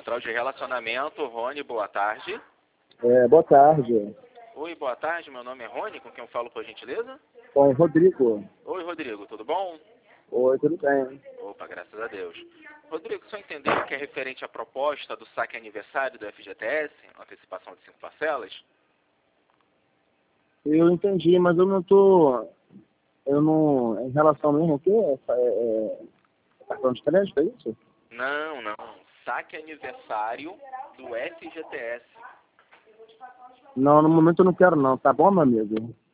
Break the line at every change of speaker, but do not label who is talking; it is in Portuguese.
Central de Relacionamento. Rony, boa tarde.
Boa tarde.
Oi, boa tarde. Meu nome é Rony, com quem eu falo, por gentileza?
Oi, Rodrigo.
Oi, Rodrigo, tudo bom?
Oi, tudo bem.
Opa, graças a Deus. Rodrigo, só entender que é referente à proposta do saque aniversário do FGTS, antecipação de 5 parcelas?
Eu entendi, mas eu não tô... Eu não... Em relação mesmo ao quê? Cartão de crédito, é isso?
Não, não. Saque aniversário do FGTS.
Não, no momento eu não quero não, tá bom, meu amigo?